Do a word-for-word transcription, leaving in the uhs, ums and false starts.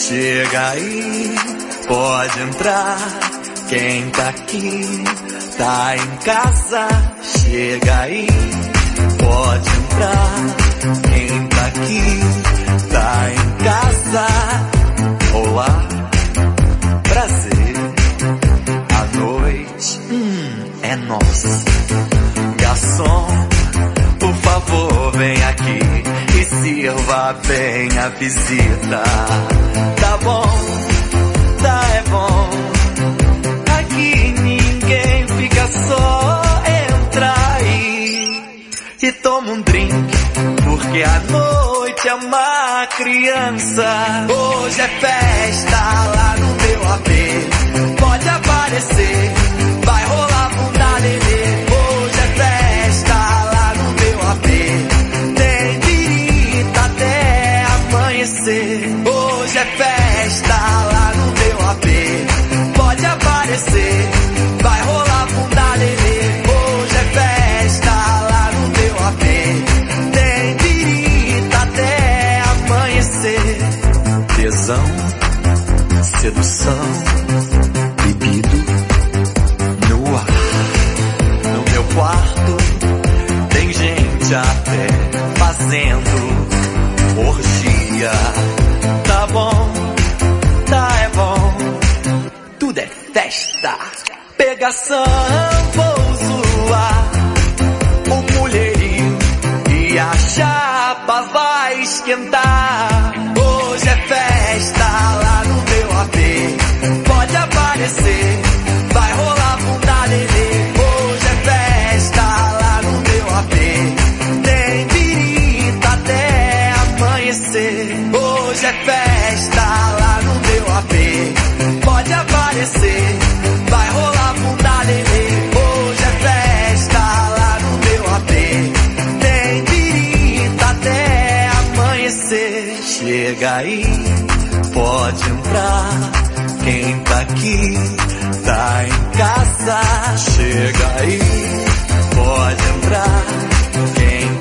Chega aí, pode entrar. Quem tá aqui, tá em casa. Chega aí, pode entrar. Quem tá aqui, tá em casa. Olá, prazer. A noite, hum, é nossa. Garçom, por favor, vem aqui e sirva bem a visita. Tá bom, tá é bom. Aqui ninguém fica só. Entra aí e toma um drink, porque a noite é uma criança. Hoje é festa lá no meu A P. Pode aparecer, vai rolar bunda lelê. Hoje é festa lá no meu A P. Tem birita até amanhecer. Hoje é festa lá no meu A P. Pode aparecer, vai rolar bunda lelê. Hoje é festa lá no meu A P. Tem birita até amanhecer. Tesão, sedução, bebido no ar. No meu quarto tem gente até fazendo orgia. Tá bom, tá é bom, tudo é festa. Pegação, vou zoar o mulherio e a chapa vai esquentar. Hoje é festa lá no meu A P. Pode aparecer, vai rolar bunda lelê. Hoje é festa lá no meu A P. Tem birita até amanhecer. Hoje é festa lá no meu A P. Pode aparecer, vai rolar bunda lelê. Hoje é festa lá no meu A P. Tem birita até amanhecer. Chega aí, pode entrar. Quem tá aqui, tá em casa. Chega aí, pode entrar. Quem